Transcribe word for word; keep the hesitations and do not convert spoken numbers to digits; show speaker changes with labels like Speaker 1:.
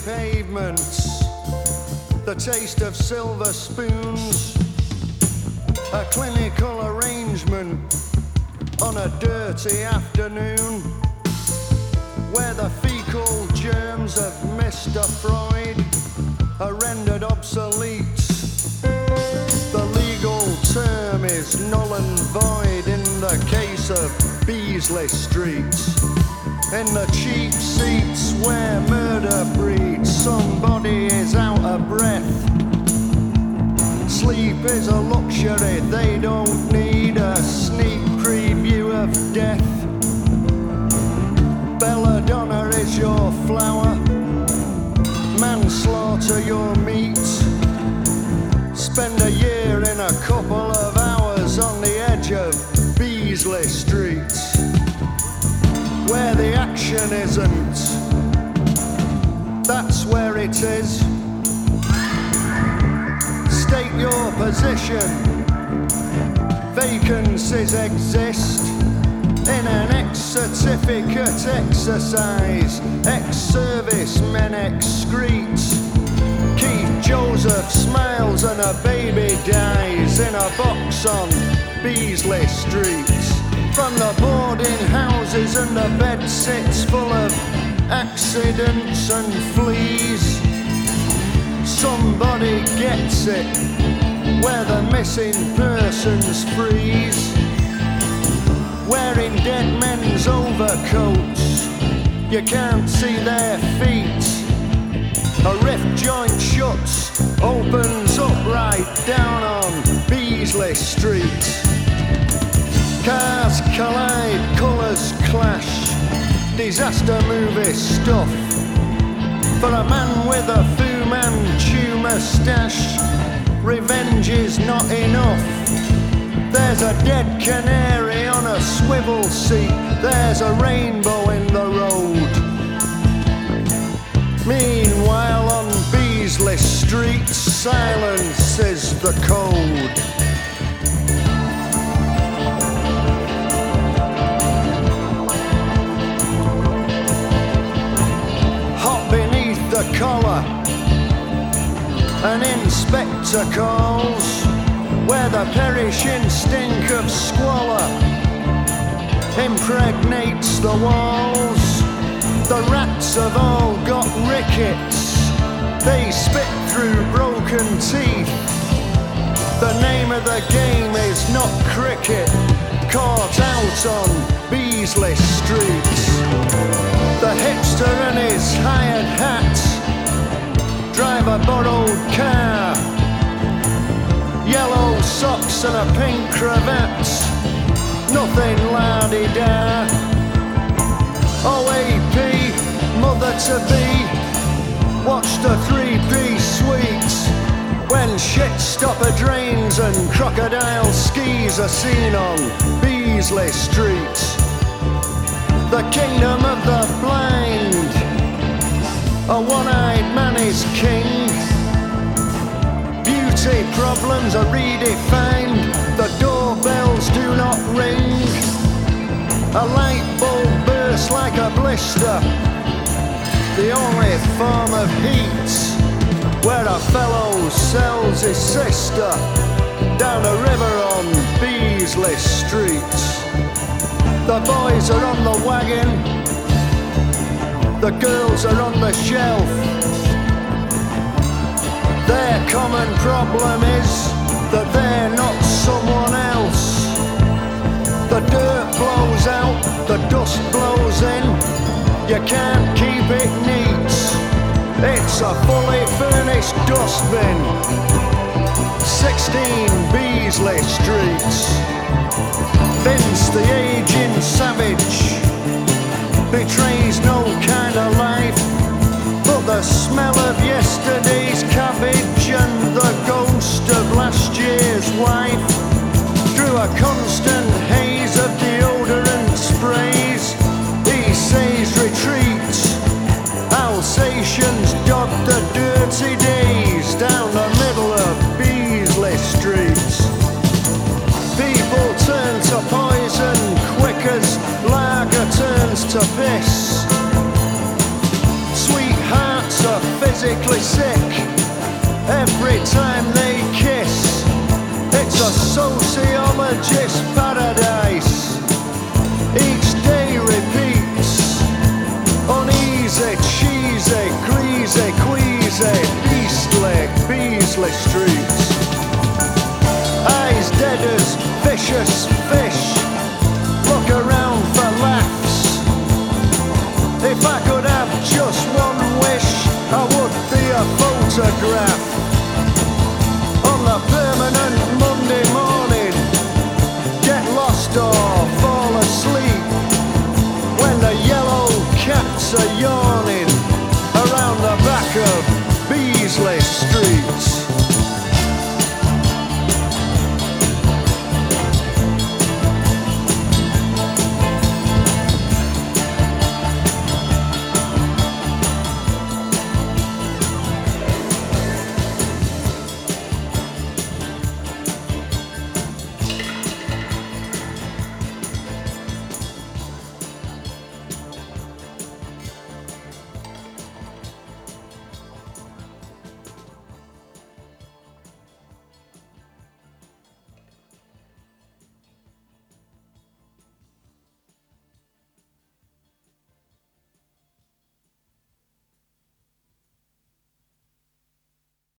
Speaker 1: pavements, the taste of silver spoons, a clinical arrangement on a dirty afternoon, where the fecal germs of Mister Freud are rendered obsolete. The legal term is null and void in the case of Beasley Street. In the cheap seats where murder breeds, somebody is out of breath. Sleep is a luxury, they don't need a sneak preview of death. Belladonna is your flower, manslaughter your meat. Spend a year in a couple of hours on the edge of Beasley Street, where the action isn't, that's where it is. State your position. Vacancies exist in an ex-certificate exercise. Ex-servicemen excrete. Keith Joseph smiles and a baby dies in a box on Beasley Street. From the boarding houses and the bed sits full of accidents and fleas. Somebody gets it where the missing persons freeze. Wearing dead men's overcoats, you can't see their feet. A rift joint shuts, opens up right down on Beasley Street. Cars collide, colours clash, disaster movie stuff. For a man with a Fu Manchu moustache, revenge is not enough. There's a dead canary on a swivel seat, there's a rainbow in the road. Meanwhile on Beasley Street, silence is the code. The collar, an inspector calls, where the perishing stink of squalor impregnates the walls. The rats have all got rickets, they spit through broken teeth. The name of the game is not cricket, caught out on Beasley Street. The hipster and his hired hat drive a borrowed car, yellow socks and a pink cravat, nothing la-di-da. O A P, mother-to-be, watched a three-piece suite when shit-stopper drains and crocodile skis are seen on Beasley Street. The kingdom of the blind, a one-eyed man is king. Beauty problems are redefined, the doorbells do not ring. A light bulb bursts like a blister, the only form of heat, where a fellow sells his sister down a river on Beasley Street. The boys are on the wagon, the girls are on the shelf. Their common problem is that they're not someone else. The dirt blows out, the dust blows in, you can't keep it neat. It's a fully furnished dustbin, sixteen Beasley Street. Vince, the aging savage, betrays no kind of life, but the smell of yesterday's cabbage and the ghost of last year's wife, through a constant haze of deodorant sprays, he says retreat. Alsatians dog the dirty days down the middle of Beasley Street. People turn to poison quick as lager turns to piss. Sweethearts are sick every time they kiss. It's a sociologist paradise. Each day repeats. Uneasy, cheesy, greasy, queasy, beastly, Beasley streets. Eyes dead as vicious fish. Look around for laughs. If I could have just one wish, I would be a photograph.